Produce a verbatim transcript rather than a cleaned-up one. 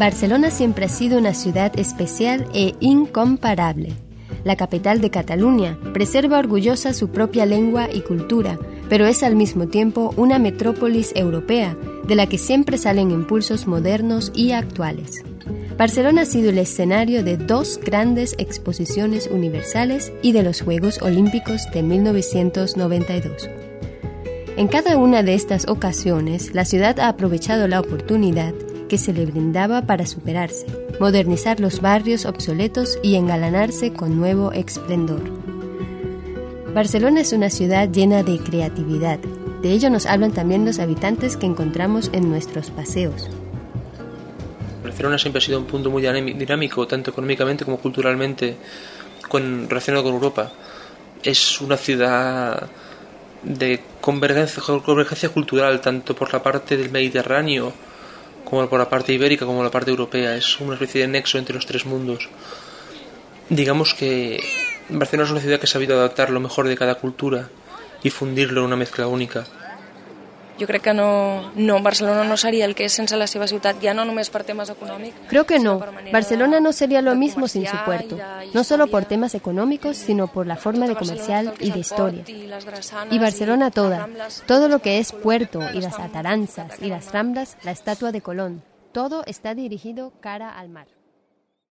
Barcelona siempre ha sido una ciudad especial e incomparable. La capital de Cataluña preserva orgullosa su propia lengua y cultura, pero es al mismo tiempo una metrópolis europea, de la que siempre salen impulsos modernos y actuales. Barcelona ha sido el escenario de dos grandes exposiciones universales y de los Juegos Olímpicos de mil novecientos noventa y dos. En cada una de estas ocasiones, la ciudad ha aprovechado la oportunidad que se le brindaba para superarse, modernizar los barrios obsoletos y engalanarse con nuevo esplendor. Barcelona es una ciudad llena de creatividad. De ello nos hablan también los habitantes que encontramos en nuestros paseos. Barcelona siempre ha sido un punto muy dinámico, tanto económicamente como culturalmente, con, relacionado con Europa. Es una ciudad de convergencia, convergencia cultural, tanto por la parte del Mediterráneo, como por la parte ibérica, como la parte europea. Es una especie de nexo entre los tres mundos. Digamos que Barcelona es una ciudad que ha sabido adaptar lo mejor de cada cultura y fundirlo en una mezcla única. Jo crec que no, no, Barcelona no seria el que és sense la seva ciutat, ja no només per temes econòmics. Creo que no. Barcelona no sería lo mismo sin su puerto, no solo por temas económicos, sino por la forma de comercial y de historia. Y Barcelona toda, todo lo que es puerto y las ataranzas y las ramblas, la estatua de Colón, todo está dirigido cara al mar.